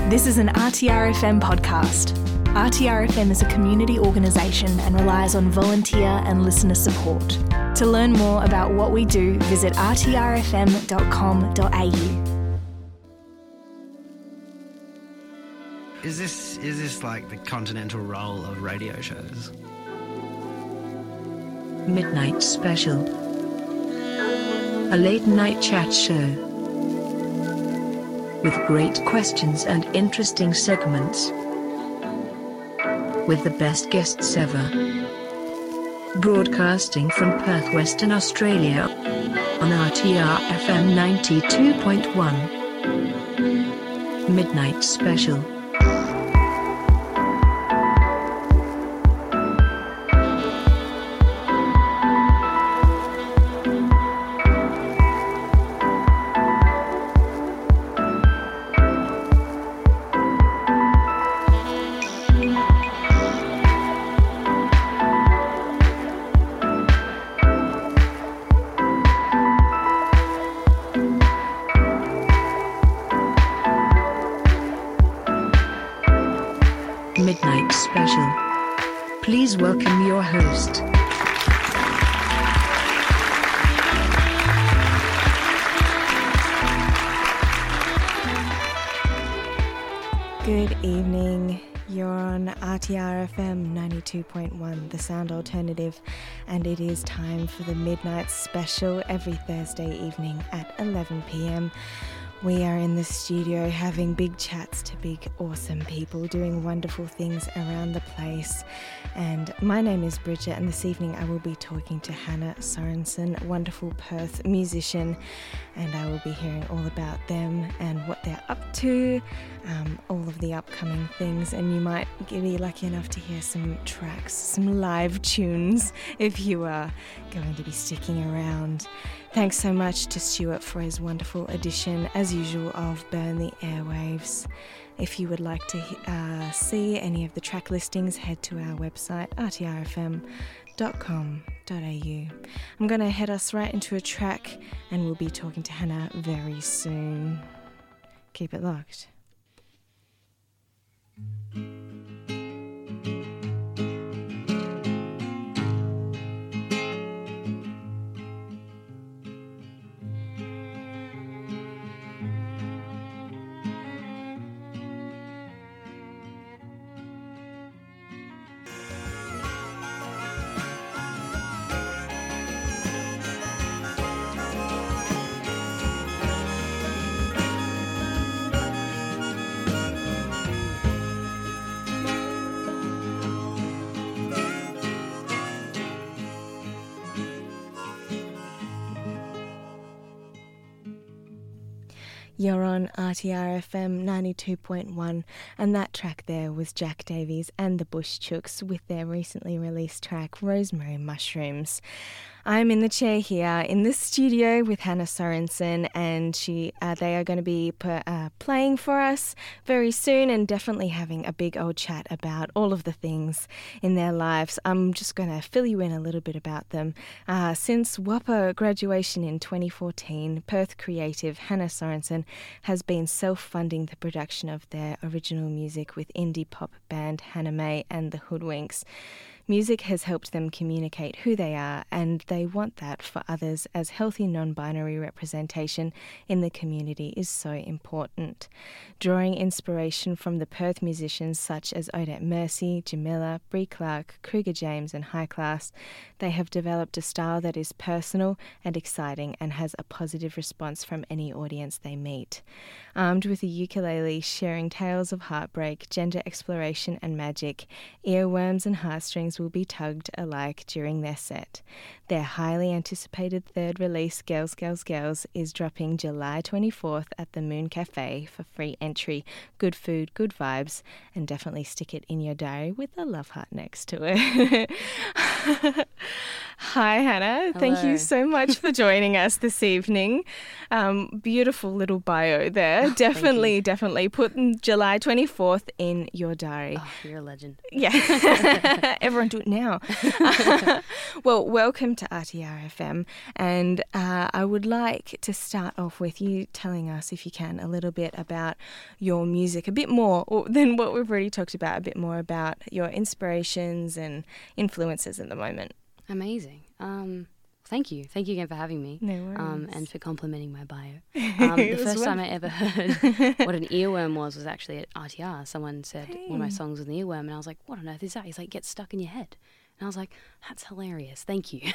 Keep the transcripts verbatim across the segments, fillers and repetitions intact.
This is an R T R F M podcast. R T R F M is a community organisation and relies on volunteer and listener support. To learn more about what we do, visit r t r f m dot com dot a u. Is this is this like the continental roll of radio shows? Midnight Special. A late night chat show. With great questions and interesting segments. With the best guests ever. Broadcasting from Perth, Western Australia. On R T R F M ninety-two point one. Midnight Special. Midnight Special. Please welcome your host. Good evening. You're on R T R F M ninety-two point one, the sound alternative, and it is time for the Midnight Special every Thursday evening at eleven p.m. We are in the studio having big chats to big, awesome people doing wonderful things around the place. And my name is Bridget, and this evening I will be talking to Hannah Sorensen, a wonderful Perth musician, and I will be hearing all about them and what they're up to, um, all of the upcoming things, and you might be lucky enough to hear some tracks, some live tunes if you are going to be sticking around. Thanks so much to Stuart for his wonderful edition, as usual, of Burn the Airwaves. If you would like to uh, see any of the track listings, head to our website, r t r f m dot com dot a u. I'm going to head us right into a track, and we'll be talking to Hannah very soon. Keep it locked. You're on R T R F M ninety-two point one, and that track there was Jack Davies and the Bush Chooks with their recently released track Rosemary Mushrooms. I'm in the chair here in the studio with Hannah Sorensen, and she, uh, they are going to be per, uh, playing for us very soon and definitely having a big old chat about all of the things in their lives. I'm just going to fill you in a little bit about them. Uh, since W A P A graduation in twenty fourteen, Perth creative Hannah Sorensen has been self-funding the production of their original music with indie pop band Hannah May and the Hoodwinks. Music has helped them communicate who they are, and they want that for others, as healthy non-binary representation in the community is so important. Drawing inspiration from the Perth musicians such as Odette Mercy, Jamila, Bree Clark, Kruger James and High Class, they have developed a style that is personal and exciting and has a positive response from any audience they meet. Armed with a ukulele, sharing tales of heartbreak, gender exploration and magic, earworms and heartstrings will be tugged alike during their set. Their highly anticipated third release, Girls, Girls, Girls, is dropping July twenty-fourth at the Moon Cafe for free entry. Good food, good vibes, and definitely stick it in your diary with a love heart next to it. Hi, Hannah. Thank Hello. you so much for joining us this evening. Um, beautiful little bio there. Oh, definitely, definitely put July twenty-fourth in your diary. Oh, you're a legend. Yeah. Everyone do it now. Well, welcome to R T R F M. And uh, I would like to start off with you telling us, if you can, a little bit about your music, a bit more than what we've already talked about, a bit more about your inspirations and influences at the moment. Amazing. Um, thank you. Thank you again for having me. No worries. Um, and for complimenting my bio. Um, the It was first time I ever heard what an earworm was was actually at R T R. Someone said one of my Hey. songs was an earworm, and I was like, what on earth is that? He's like, get stuck in your head. And I was like, that's hilarious. Thank you.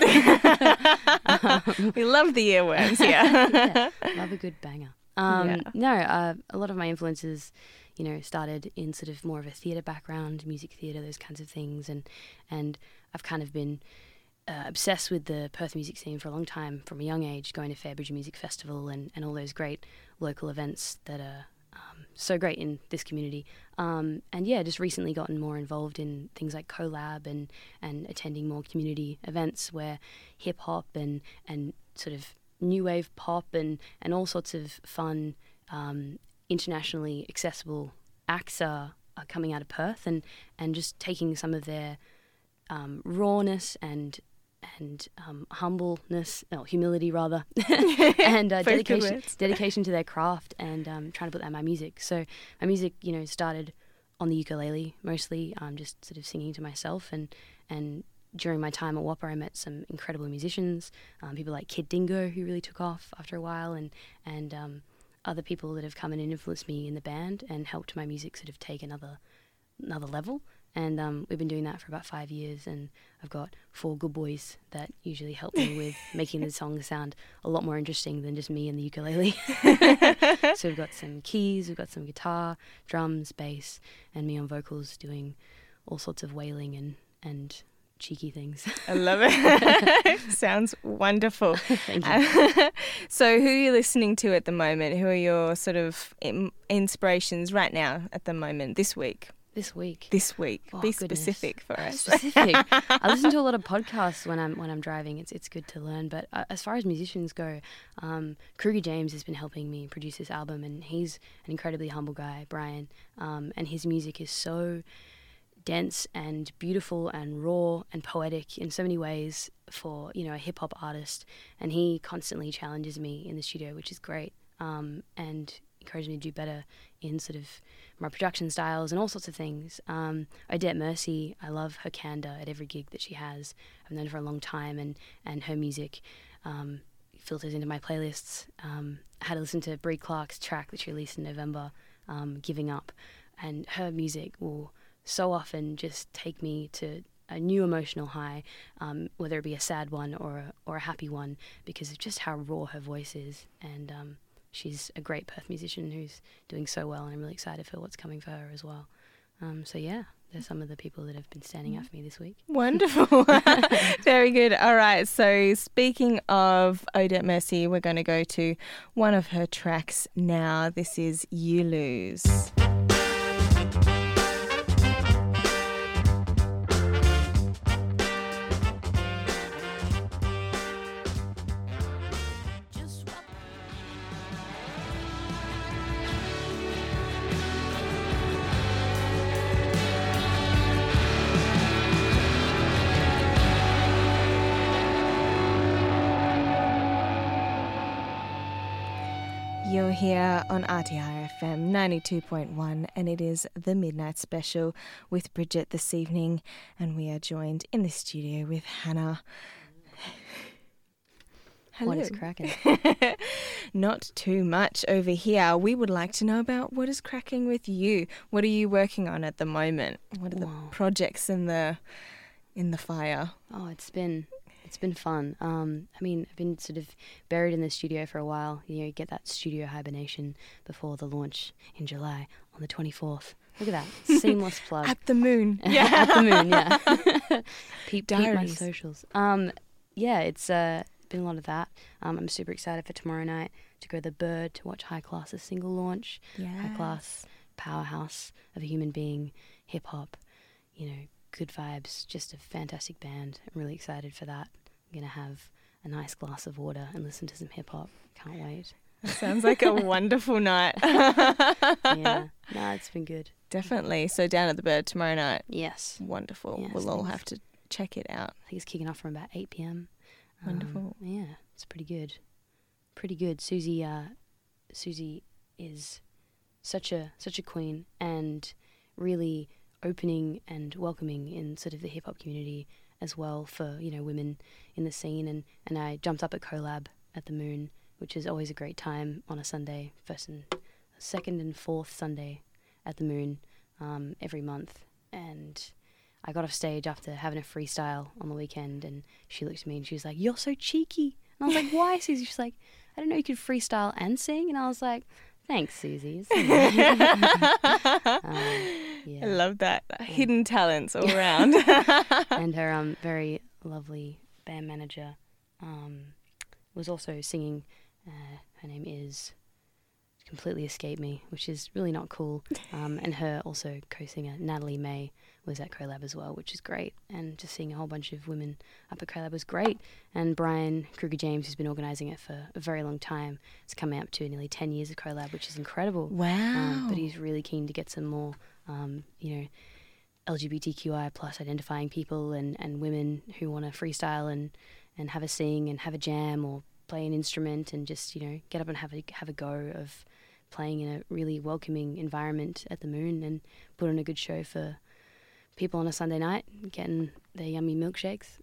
We love the earworms here. Yeah, love a good banger. Um, Yeah. No, uh, a lot of my influences, you know, started in sort of more of a theatre background, music theatre, those kinds of things, and and I've kind of been uh, obsessed with the Perth music scene for a long time, from a young age, going to Fairbridge Music Festival and, and all those great local events that are um, so great in this community. Um, and yeah, just recently gotten more involved in things like Collab and, and attending more community events where hip hop and, and sort of new wave pop and, and all sorts of fun, um, internationally accessible acts are, are coming out of Perth, and, and just taking some of their um, rawness and and um, humbleness, no, humility rather, and uh, Both good dedication words. dedication to their craft, and um, trying to put that in my music. So my music, you know, started on the ukulele mostly, um, just sort of singing to myself, and and during my time at Whopper, I met some incredible musicians, um, people like Kid Dingo, who really took off after a while, and and um, other people that have come in and influenced me in the band and helped my music sort of take another another level. And um, we've been doing that for about five years, and I've got four good boys that usually help me with making the songs sound a lot more interesting than just me and the ukulele. So we've got some keys, we've got some guitar, drums, bass, and me on vocals doing all sorts of wailing and, and cheeky things. I love it. Sounds wonderful. Thank you. So who are you listening to at the moment? Who are your sort of im- inspirations right now at the moment, this week? This week. This week. Oh, Be goodness. specific for us. Specific. I listen to a lot of podcasts when I'm when I'm driving. It's it's good to learn. But uh, as far as musicians go, um, Kruger James has been helping me produce this album, and he's an incredibly humble guy, Brian. Um, and his music is so dense and beautiful and raw and poetic in so many ways for, you know, a hip hop artist. And he constantly challenges me in the studio, which is great. Um, and encouraged me to do better in sort of my production styles and all sorts of things. Um, Odette Mercy, I love her candor at every gig that she has. I've known her for a long time, and, and her music um, filters into my playlists. Um, I had to listen to Brie Clark's track that she released in November, um, Giving Up, and her music will so often just take me to a new emotional high, um, whether it be a sad one or a, or a happy one, because of just how raw her voice is. And um, she's a great Perth musician who's doing so well, and I'm really excited for what's coming for her as well. Um, so yeah, there's some of the people that have been standing out for me this week. Wonderful. Very good. All right. So speaking of Odette Mercy, we're going to go to one of her tracks now. This is You Lose. You're here on R T R F M ninety-two point one, and it is the Midnight Special with Bridget this evening, and we are joined in the studio with Hannah. Hello. What is cracking? Not too much over here. We would like to know about what is cracking with you. What are you working on at the moment? What are the Wow. projects in the in the fire? Oh, it's been it's been fun. Um, I mean, I've been sort of buried in the studio for a while. You know, you get that studio hibernation before the launch in July on the twenty-fourth. Look at that. Seamless plug. At the moon. At the moon, yeah. peep, peep my Diaries. socials. Um, yeah, it's uh, been a lot of that. Um, I'm super excited for tomorrow night to go to the Bird to watch High Class's single launch. Yeah. High Class, powerhouse of a human being, hip hop, you know, good vibes, just a fantastic band. I'm really excited for that. I'm going to have a nice glass of water and listen to some hip-hop. Can't wait. That sounds like a wonderful night. Yeah, no, it's been good. Definitely. So Down at the Bird tomorrow night. Yes. Wonderful. Yes, we'll all thanks. have to check it out. I think it's kicking off from about eight p.m. Wonderful. Um, yeah, it's pretty good. Pretty good. Susie, uh, Susie is such a such a queen and really opening and welcoming in sort of the hip hop community as well for, you know, women in the scene. And, and I jumped up at Collab at the Moon, which is always a great time on a Sunday, first and second and fourth Sunday at the Moon um, every month. And I got off stage after having a freestyle on the weekend, and she looked at me and she was like, "You're so cheeky." And I was like, "Why, Susie?" She's like, "I didn't know you could freestyle and sing." And I was like, "Thanks, Susie." um, yeah. I love that. Hidden talents all around. And her um, very lovely band manager um, was also singing. Uh, her name is completely escaped me, which is really not cool. Um, and her also co-singer Natalie May was at Collab as well, which is great. And just seeing a whole bunch of women up at Collab was great. And Brian Kruger James, who's been organising it for a very long time, is coming up to nearly ten years of Collab, which is incredible. Wow. Um, but he's really keen to get some more, um, you know, L G B T Q I plus identifying people and, and women who want to freestyle and, and have a sing and have a jam or play an instrument and just, you know, get up and have a, have a go of playing in a really welcoming environment at the Moon and put on a good show for people on a Sunday night, getting their yummy milkshakes.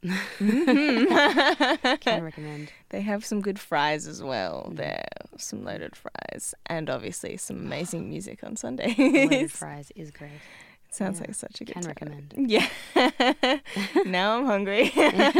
Mm-hmm. Can recommend. They have some good fries as well there, some loaded fries, and obviously some amazing music on Sundays. Loaded fries is great. Sounds Yeah. like such a good Can time. recommend. Yeah. Now I'm hungry.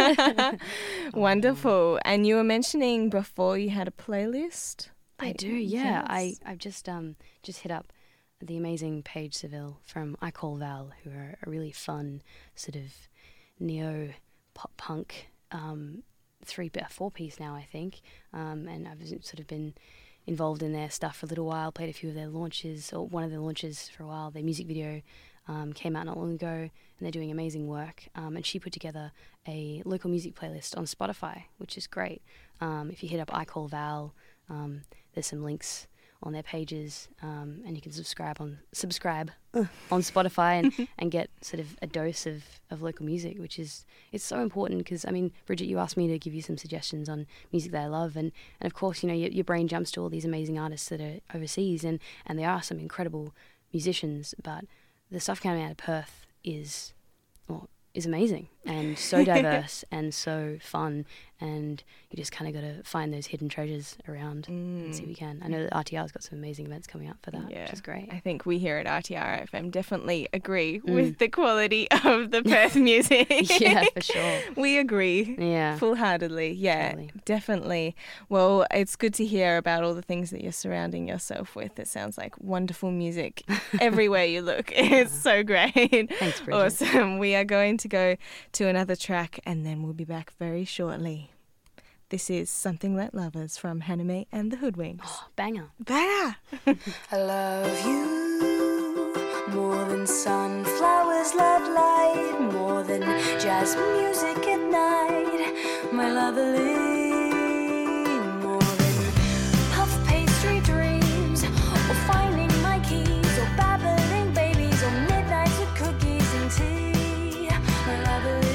Wonderful. And you were mentioning before you had a playlist? I do, yeah. I, Yes. I've just um just hit up the amazing Paige Seville from I Call Val, who are a really fun sort of neo pop punk um three four piece now, I think. Um and I've sort of been involved in their stuff for a little while, played a few of their launches, or one of their launches for a while. Their music video um, came out not long ago, and they're doing amazing work. Um, and she put together a local music playlist on Spotify, which is great. Um, if you hit up I Call Val, um, there's some links on their pages, um, and you can subscribe on subscribe on Spotify and, and get sort of a dose of, of local music, which is it's so important because, I mean, Bridget, you asked me to give you some suggestions on music that I love, and, and of course, you know, your, your brain jumps to all these amazing artists that are overseas, and, and there are some incredible musicians, but the stuff coming out of Perth is, well, is amazing and so diverse and so fun, and you just kind of got to find those hidden treasures around and see if you can. I know that R T R's got some amazing events coming up for that, Yeah. which is great. I think we here at R T R F M definitely agree Mm. with the quality of the Perth music. Yeah, for sure. We agree. Yeah. Full-heartedly, yeah, Totally. definitely. Well, it's good to hear about all the things that you're surrounding yourself with. It sounds like wonderful music everywhere you look. It's so great. Thanks, Bridget. Awesome. We are going to go to another track and then we'll be back very shortly. This is Something Like Lovers from Haname and the Hoodwinks. Oh, banger. There! I love you more than sunflowers love light, more than jazz music at night, my lovely, more than puff pastry dreams, or finding my keys, or babbling babies, or midnights with cookies and tea, my lovely.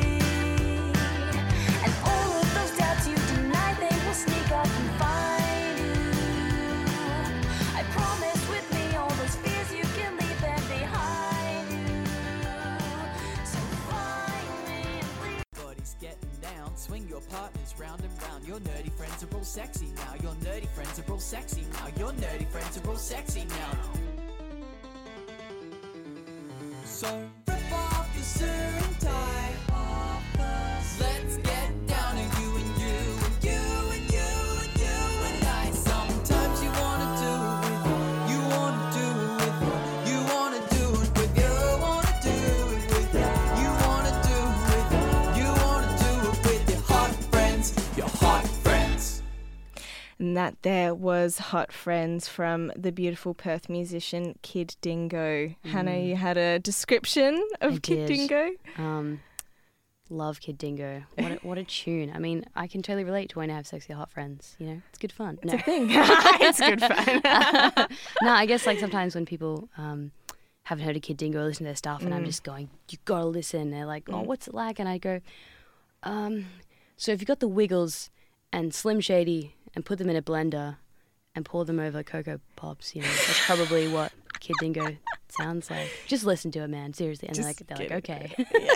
And all of those doubts you deny, they will sneak up and find you. I promise with me all those fears you can leave them behind you. So find me and please. Body's getting down, swing your partners round and round. Your nerdy friends are all sexy now. Your nerdy friends are all sexy now. Your nerdy friends are all sexy now. So rip off your suit and tie. Let's get down to you and you and you and you and you and I. Sometimes you wanna do it with you, you wanna do it with you, you wanna do it with you, wanna do it with you, you wanna do it with you, you wanna do it with your hot friends, your hot friends. And that there was Hot Friends from the beautiful Perth musician Kid Dingo. Mm. Hannah, you had a description of I Kid did. Dingo? Um, love Kid Dingo. What a, what a tune. I mean, I can totally relate to when I have sexy hot friends. You know, it's good fun. It's no. a thing. It's good fun. No, I guess like sometimes when people um, haven't heard of Kid Dingo or listen to their stuff and Mm. I'm just going, you gotta listen. They're like, oh, Mm. what's it like? And I go, um, so if you got the Wiggles and Slim Shady and put them in a blender and pour them over Cocoa Pops, you know, that's probably what Kid Dingo sounds like. Just listen to it, man. Seriously. And Just they're like, they're like, okay.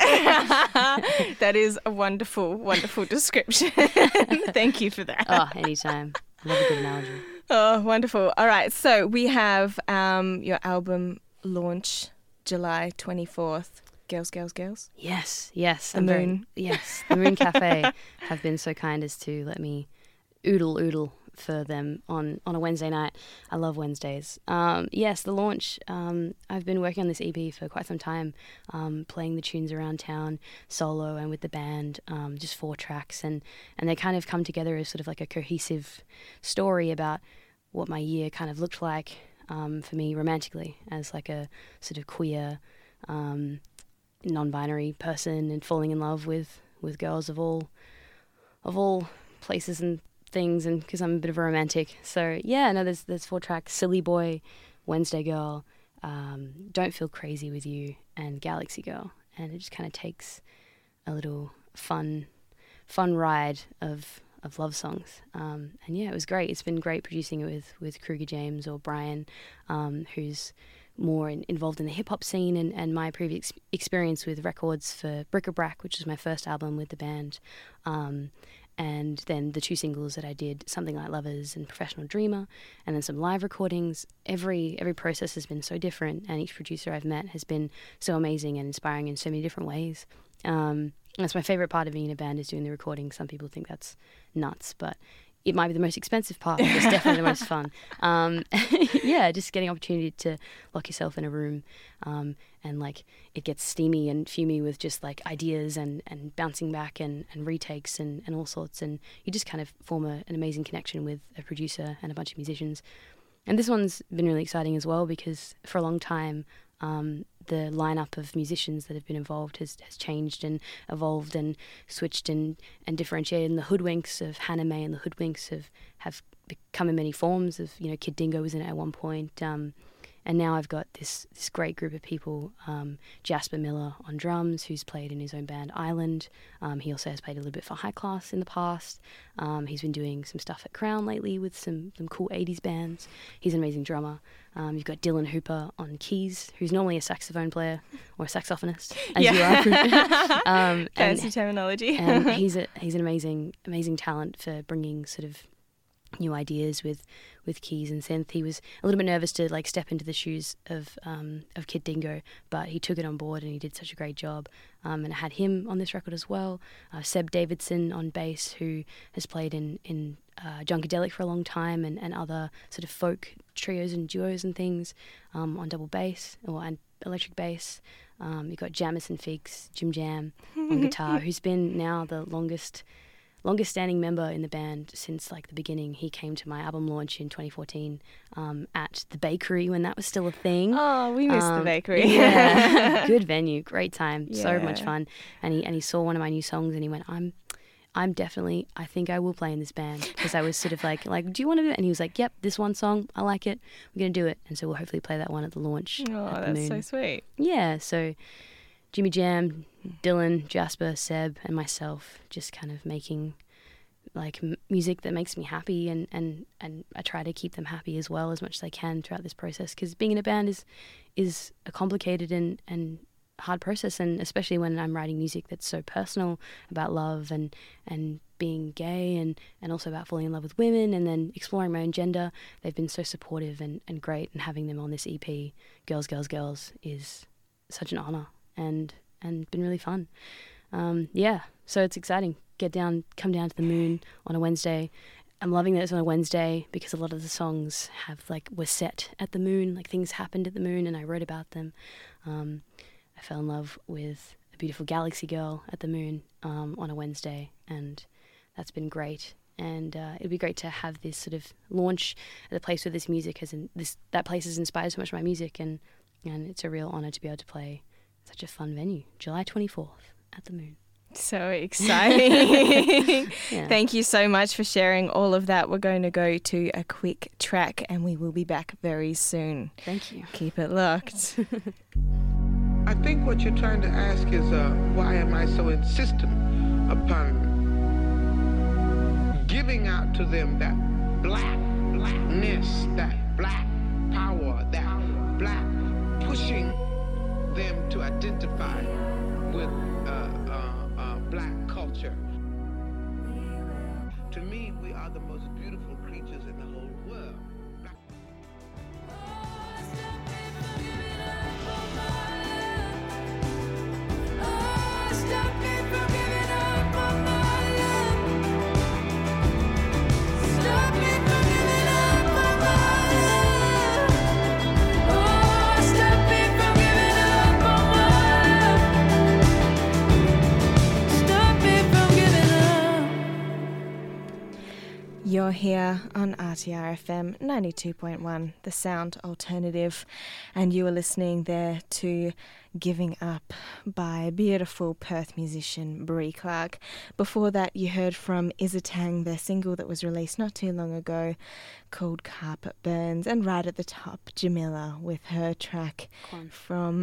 That is a wonderful, wonderful description. Thank you for that. Oh, anytime. I love a good analogy. Oh, wonderful. All right. So we have um, your album launch July twenty-fourth. Girls, Girls, Girls. Yes, yes. The I'm very- Moon. yes, the Moon Cafe have been so kind as to let me oodle oodle for them on, on a Wednesday night. I love Wednesdays. Um, yes, the launch. Um, I've been working on this E P for quite some time, um, playing the tunes around town, solo and with the band, um, just four tracks, and, and they kind of come together as sort of like a cohesive story about what my year kind of looked like um, for me romantically as like a sort of queer, um, non-binary person and falling in love with, with girls of all of all places and things, and because I'm a bit of a romantic. So yeah, no, there's there's four tracks: Silly Boy, Wednesday Girl, um, Don't Feel Crazy With You, and Galaxy Girl. And it just kind of takes a little fun fun ride of of love songs. Um, and yeah, it was great. It's been great producing it with with Kruger James or Brian, um, who's more in, involved in the hip hop scene, and, and my previous experience with records for Bric-a-Brac, which was my first album with the band, um, and then the two singles that I did, Something Like Lovers and Professional Dreamer, and then some live recordings. Every every process has been so different, and each producer I've met has been so amazing and inspiring in so many different ways. Um, and that's my favorite part of being in a band, is doing the recording. Some people think that's nuts, but it might be the most expensive part, but it's definitely the most fun. Um, yeah, just getting opportunity to lock yourself in a room, um, and like it gets steamy and fumy with just like ideas and, and bouncing back and, and retakes and, and all sorts, and you just kind of form a, an amazing connection with a producer and a bunch of musicians. And this one's been really exciting as well, because for a long time um, the lineup of musicians that have been involved has, has changed and evolved and switched and, and differentiated. And the Hoodwinks of Hannah May and the Hoodwinks have, have become in many forms. Of, you know, Kid Dingo was in it at one point. Um, and now I've got this this great group of people. Um, Jasper Miller on drums, who's played in his own band Island. Um, he also has played a little bit for High Class in the past. Um, he's been doing some stuff at Crown lately with some, some cool eighties bands. He's an amazing drummer. Um, you've got Dylan Hooper on keys, who's normally a saxophone player or a saxophonist, as Yeah. you are. um, Fancy and, terminology. and he's a, he's an amazing amazing talent for bringing sort of new ideas with, with keys and synth. He was a little bit nervous to like step into the shoes of um, of Kid Dingo, but he took it on board and he did such a great job. Um, and I had him on this record as well. Uh, Seb Davidson on bass, who has played in in uh, Junkadelic for a long time, and, and other sort of folk trios and duos and things um, on double bass or and electric bass. Um, you've got Jamison Figs, Jim Jam on guitar, who's been now the longest longest standing member in the band since like the beginning. He came to my album launch in twenty fourteen um, at the Bakery when that was still a thing. Oh, we missed the Um, Bakery. Yeah. Good venue, great time, so much Yeah. fun. And he and he saw one of my new songs and he went, I'm I'm definitely, I think I will play in this band, because I was sort of like, like, do you want to do it? And he was like, yep, this one song, I like it. We're going to do it. And so we'll hopefully play that one at the launch. Oh, at the that's Moon. so sweet. Yeah, so Jimmy Jam, Dylan, Jasper, Seb, and myself just kind of making like m- music that makes me happy, and, and, and I try to keep them happy as well as much as I can throughout this process, because being in a band is is a complicated and, and hard process, and especially when I'm writing music that's so personal about love and and being gay and, and also about falling in love with women and then exploring my own gender. They've been so supportive and, and great, and having them on this E P, Girls, Girls, Girls, is such an honour and, and been really fun. Um, yeah, so it's exciting. Get down, come down to the Moon on a Wednesday. I'm loving that it's on a Wednesday because a lot of the songs have like were set at the Moon, like things happened at the Moon, and I wrote about them. Um, I fell in love with a beautiful Galaxy Girl at the Moon um, on a Wednesday, and that's been great. and uh, it'd be great to have this sort of launch at the place where this music has in, this that place has inspired so much of my music, and and it's a real honour to be able to play such a fun venue, July twenty-fourth at the Moon. So exciting. Yeah. Thank you so much for sharing all of that. We're going to go to a quick track and we will be back very soon. Thank you. Keep it locked. I think what you're trying to ask is uh, why am I so insistent upon giving out to them that black, blackness, that black power, that black pushing them to identify with uh, uh, uh, black culture. To me, we are the most beautiful creatures in the whole world. Black- You're here on R T R F M ninety-two point one, the sound alternative, and you are listening there to Giving Up by beautiful Perth musician Bree Clark. Before that, you heard from Isatang, their single that was released not too long ago called Carpet Burns, and right at the top, Jamila with her track Quan. from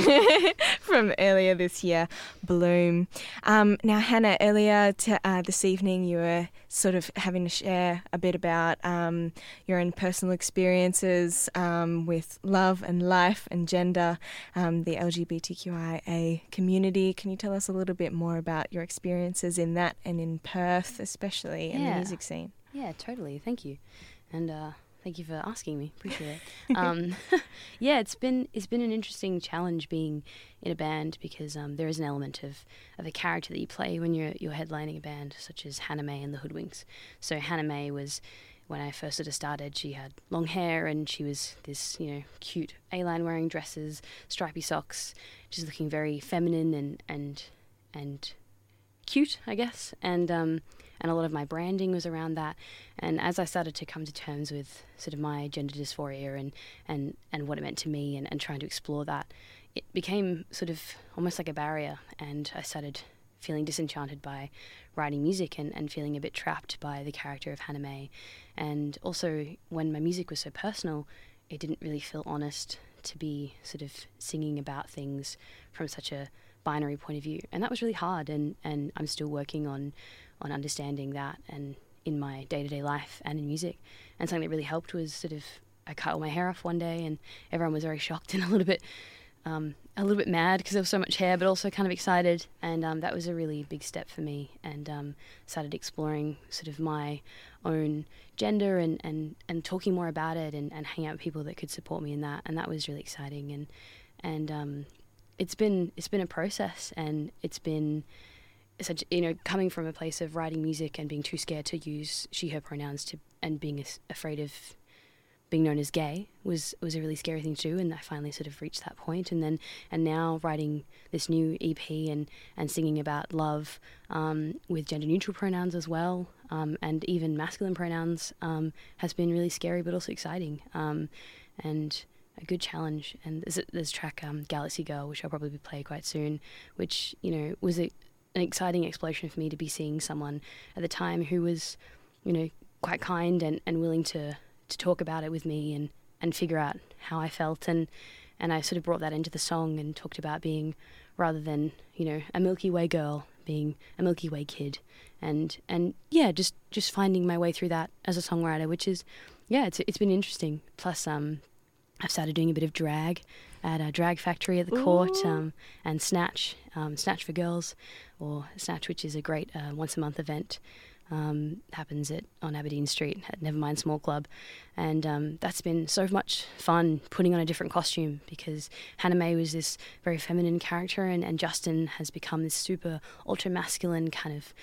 from earlier this year, Bloom. Um, now, Hannah, earlier to, uh, this evening, you were sort of having to share a bit about um, your own personal experiences um, with love and life and gender, um, the L G B T Q I A community. Can you tell us a little bit more about your experiences in that and in Perth, especially in the Yeah. music scene? Yeah, totally. Thank you, and uh, thank you for asking me. Appreciate it. um, yeah, it's been it's been an interesting challenge being in a band because um, there is an element of, of a character that you play when you're you're headlining a band, such as Hannah Mae and the Hoodwinks. So Hannah Mae was, when I first sort of started, she had long hair and she was this, you know, cute A-line wearing dresses, stripy socks, just looking very feminine and and and cute, I guess. And um, and a lot of my branding was around that. And as I started to come to terms with sort of my gender dysphoria and and, and what it meant to me and, and trying to explore that, it became sort of almost like a barrier. And I started feeling disenchanted by writing music and, and feeling a bit trapped by the character of Hannah Mae. And also, when my music was so personal, it didn't really feel honest to be sort of singing about things from such a binary point of view. And that was really hard, and, and I'm still working on, on understanding that and in my day-to-day life and in music. And something that really helped was sort of, I cut all my hair off one day and everyone was very shocked and a little bit um, a little bit mad because there was so much hair, but also kind of excited. And um, that was a really big step for me, and um, started exploring sort of my own gender and, and, and talking more about it and, and hanging out with people that could support me in that. And that was really exciting. And and um, it's been it's been a process, and it's been such, you know, coming from a place of writing music and being too scared to use she, her pronouns to and being as, afraid of being known as gay was was a really scary thing to do, and I finally sort of reached that point. And then and now writing this new E P and and singing about love um, with gender neutral pronouns as well, um, and even masculine pronouns um, has been really scary but also exciting, um, and a good challenge. And there's there's track um, Galaxy Girl, which I'll probably play quite soon, which, you know, was a, an exciting exploration for me to be seeing someone at the time who was, you know, quite kind and, and willing to to talk about it with me and, and figure out how I felt. And, and I sort of brought that into the song and talked about being, rather than, you know, a Milky Way girl, being a Milky Way kid. And, and yeah, just, just finding my way through that as a songwriter, which is, yeah, it's it's been interesting. Plus, um, I've started doing a bit of drag at a drag factory at the Ooh. Court, um, and Snatch, um, Snatch for Girls, or Snatch, which is a great uh, once-a-month event. Um, happens at on Aberdeen Street at Nevermind Small Club, and um, that's been so much fun putting on a different costume, because Hannah Mae was this very feminine character, and, and Justin has become this super ultra masculine kind of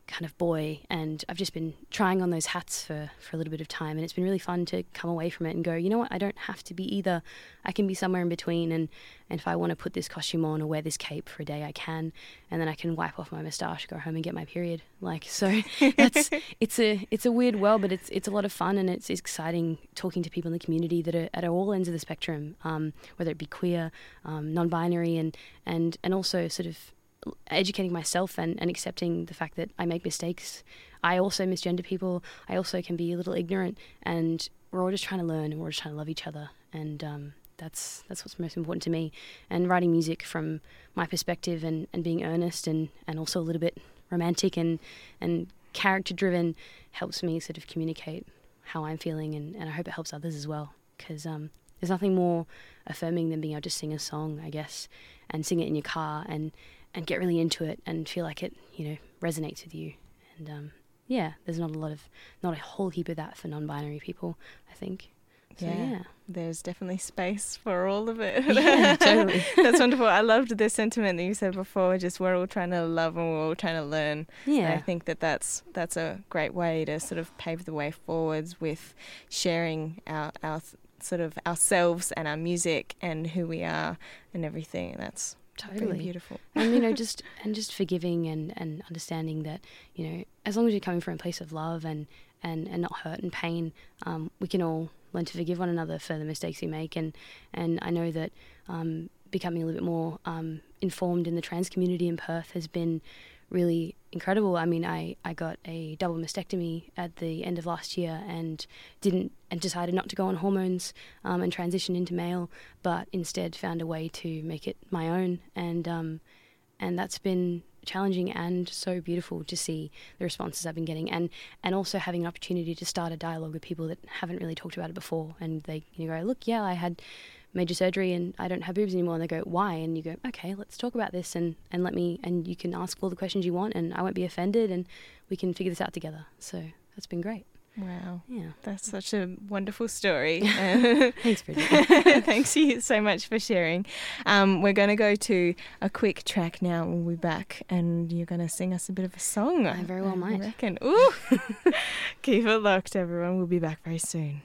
kind of boy, and I've just been trying on those hats for, for a little bit of time, and it's been really fun to come away from it and go, you know what, I don't have to be either. I can be somewhere in between, and, and if I want to put this costume on or wear this cape for a day, I can, and then I can wipe off my moustache, go home and get my period. Like, so that's it's a it's a weird world, but it's it's a lot of fun, and it's, it's exciting talking to people in the community that are at all ends of the spectrum, um, whether it be queer, um, non-binary, and and and also sort of educating myself and, and accepting the fact that I make mistakes. I also misgender people. I also can be a little ignorant, and we're all just trying to learn, and we're all just trying to love each other, and um, that's that's what's most important to me. And writing music from my perspective, and, and being earnest and, and also a little bit romantic and and character driven helps me sort of communicate how I'm feeling, and, and I hope it helps others as well, because um, there's nothing more affirming than being able to sing a song, I guess, and sing it in your car and and get really into it and feel like it, you know, resonates with you. And um, yeah, there's not a lot of, not a whole heap of that for non-binary people, I think. So, yeah. yeah. There's definitely space for all of it. Yeah, totally. That's wonderful. I loved the sentiment that you said before, just we're all trying to love and we're all trying to learn. Yeah. And I think that that's, that's a great way to sort of pave the way forwards with sharing our, our sort of ourselves and our music and who we are and everything. And that's Totally really beautiful. And you know, just and just forgiving and, and understanding that, you know, as long as you're coming from a place of love and, and, and not hurt and pain, um, we can all learn to forgive one another for the mistakes we make. And, and I know that um, becoming a little bit more um, informed in the trans community in Perth has been really incredible. I mean, I, I got a double mastectomy at the end of last year and didn't and decided not to go on hormones um, and transition into male, but instead found a way to make it my own. And um, and that's been challenging and so beautiful to see the responses I've been getting, and, and also having an opportunity to start a dialogue with people that haven't really talked about it before. And they you know, go, look, yeah, I had major surgery and I don't have boobs anymore. And they go, why? And you go, okay, let's talk about this, and, and let me, and you can ask all the questions you want and I won't be offended, and we can figure this out together. So that's been great. Wow. Yeah. That's such a wonderful story. Thanks, Bridget. Thanks you so much for sharing. Um, we're going to go to a quick track now. We'll be back and you're going to sing us a bit of a song. I very well I might. reckon. Ooh. Keep it locked, everyone. We'll be back very soon.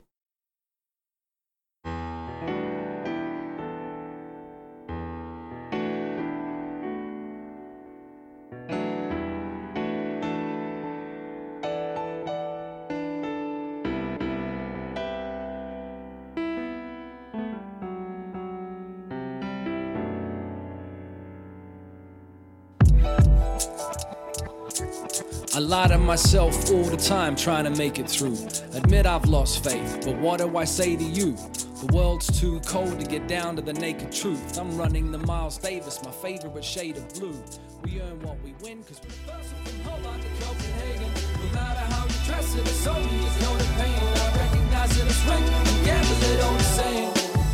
I lie to myself all the time trying to make it through. Admit I've lost faith, but what do I say to you? The world's too cold to get down to the naked truth. I'm running the Miles Davis, my favorite shade of blue. We earn what we win cause we burst from Hobart to Copenhagen. No matter how you dress it, it's only just know the pain. I recognize it as strength and gamble it all the same.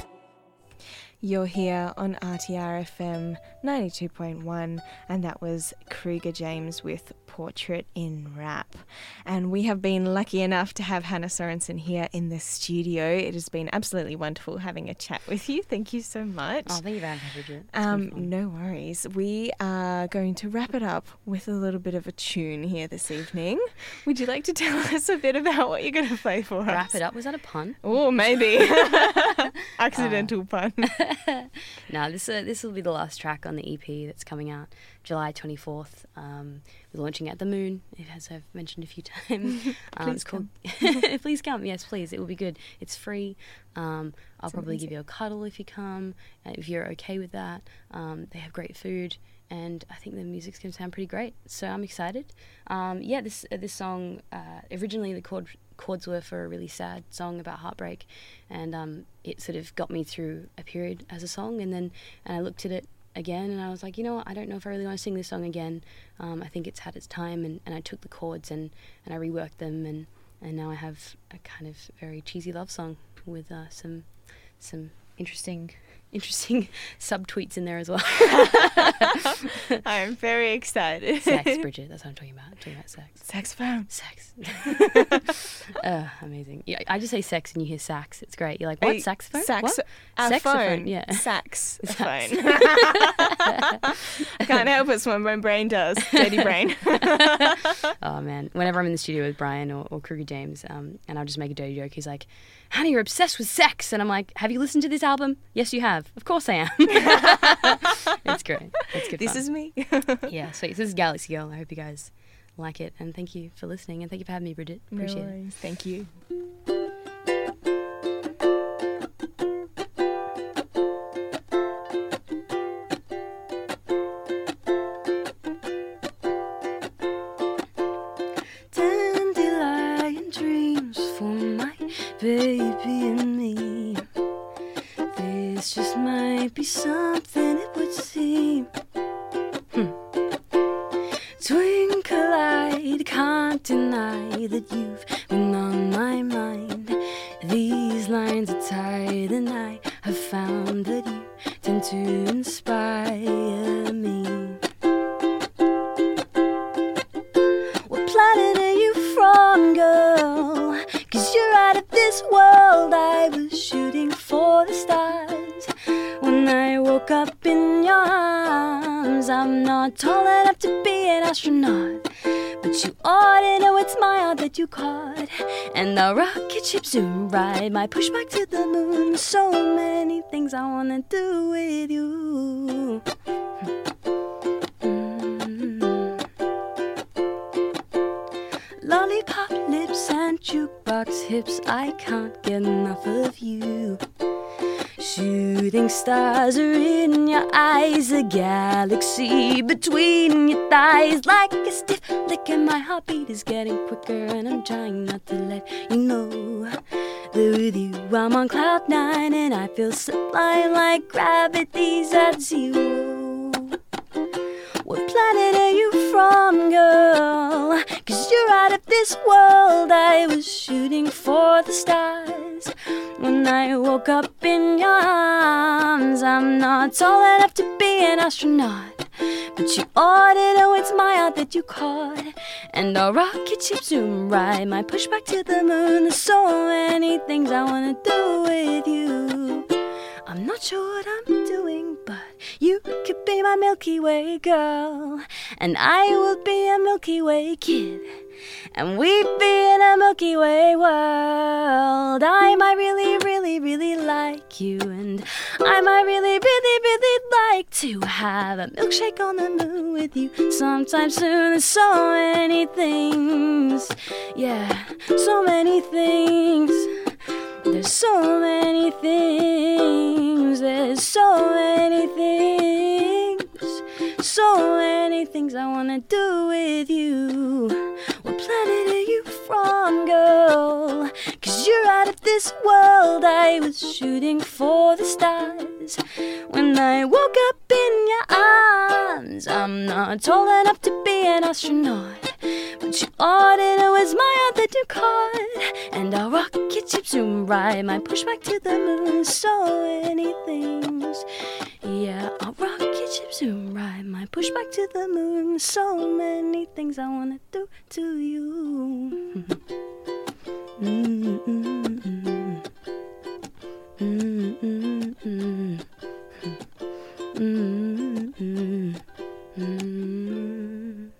You're here on R T R F M ninety-two point one, and that was Kruger James with Portrait in Rap. And we have been lucky enough to have Hannah Sorensen here in the studio. It has been absolutely wonderful having a chat with you. Thank you so much. Oh, thank you very much, Bridget. Um, no worries. We are going to wrap it up with a little bit of a tune here this evening. Would you like to tell us a bit about what you're going to play for us? Wrap it up? Was that a pun? Oh, maybe. Accidental uh, pun. No, this uh, this will be the last track on the E P that's coming out July twenty-fourth. Um, we're launching at the Moon, as I've mentioned a few times. Um, it's called Please Come. Yes, please. It will be good. It's free. Um, I'll That's probably amazing. give you a cuddle if you come, uh, if you're okay with that. Um, they have great food, and I think the music's going to sound pretty great. So I'm excited. Um, yeah, this uh, this song, uh, originally the chord, chords were for a really sad song about heartbreak, and um, it sort of got me through a period as a song, and then and I looked at it again and I was like, you know what, I don't know if I really want to sing this song again. Um, I think it's had its time, and, and I took the chords and, and I reworked them, and, and now I have a kind of very cheesy love song with uh, some some interesting interesting subtweets in there as well. I am very excited. Sex, Bridget. That's what I'm talking about. I'm talking about sex. Saxophone. Sex. uh, amazing. Yeah, I just say sex and you hear sax. It's great. You're like, Wait, what? Saxophone? Sax- what? our Saxophone. phone. Yeah. Saxophone. I can't help it. It's what my brain does. Dirty brain. Oh, man. Whenever I'm in the studio with Brian or, or Kruger James, um, and I'll just make a dirty joke, he's like, honey, you're obsessed with sex. And I'm like, have you listened to this album? Yes, you have. Of course I am. It's great. It's good This fun. is me. Yeah, sweet. So this is Galaxy Girl. I hope you guys like it. And thank you for listening. And thank you for having me, Bridget. Appreciate no worries. Thank you. Dandelion dreams for my baby and me. This just might be something it would seem. Hmm. Twinkle-eyed, can't deny that you've been on my mind. These lines are tired and I have found that you tend to inspire me. What planet are you from, girl? 'Cause you're out of this world. I was shooting for the stars when I woke up in your arms. I'm not tall enough to be an astronaut, but you ought to know it's my art that you caught. And the rocket ship soon ride my push back to the moon. So many things I wanna do with you. Mm. Lollipop lips and jukebox hips, I can't get enough of you. Shooting stars are in your eyes, a galaxy between your thighs. Like a stiff lick and my heartbeat is getting quicker, and I'm trying not to let you know that with you I'm on cloud nine, and I feel sublime like gravity's at zero. What planet are you from, girl? 'Cause you're out of this world. I was shooting for the stars when I woke up in your arms. I'm not tall enough to be an astronaut, but you ought to know it's my art that you caught. And our rocket ship zoom right, my push back to the moon. There's so many things I wanna do with you. I'm not sure what I'm doing, but you could be my Milky Way girl, and I will be a Milky Way kid, and we'd be in a Milky Way world. I might really, really, really like you, and I might really, really, really like to have a milkshake on the moon with you sometime soon. There's so many things, yeah, so many things. There's so many things, there's so many things, so many things I wanna do with you. What planet are you from, girl? 'Cause you're out of this world. I was shooting for the stars when I woke up in your arms. I'm not tall enough to be an astronaut, but you ought to know it's my art that you caught. And our rocket ship zoom right, my push back to the moon. So many things, yeah. Our rocket ship zoom right, my push back to the moon. So many things I wanna do to you. Mm-mm-mm. Mm-mm-mm. Mm-mm-mm. Mm-mm.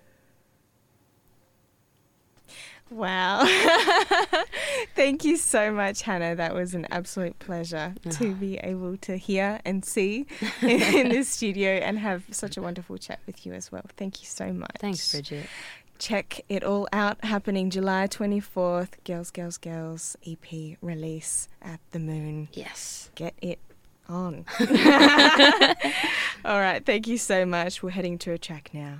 Wow. Thank you so much, Hannah. That was an absolute pleasure to be able to hear and see in the studio and have such a wonderful chat with you as well. Thank you so much. Thanks, Bridget. Check it all out, happening July twenty-fourth, Girls, Girls, Girls E P release at the Moon. Yes. Get it on. All right, thank you so much. We're heading to a track now.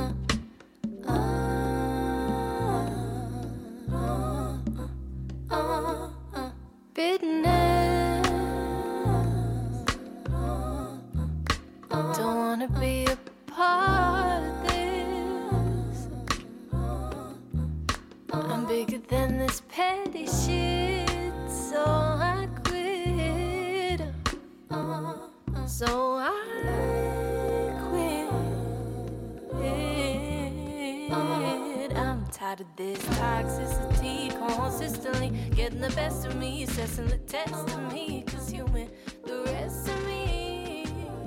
Oh getting the best of me, assessing the test of me, cause you meant the rest of me.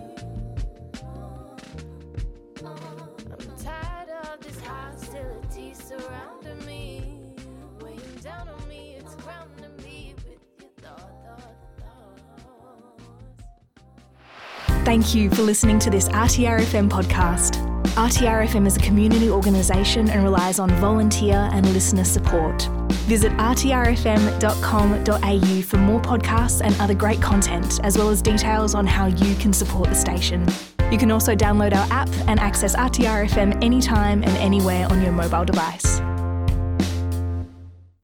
I'm tired of this hostility surrounding me, weighing down on me, it's grounding me with your thought, thought, thoughts. Thank you for listening to this R T R F M podcast. R T R F M is a community organisation and relies on volunteer and listener support. Visit r t r f m dot com dot a u for more podcasts and other great content, as well as details on how you can support the station. You can also download our app and access R T R F M anytime and anywhere on your mobile device.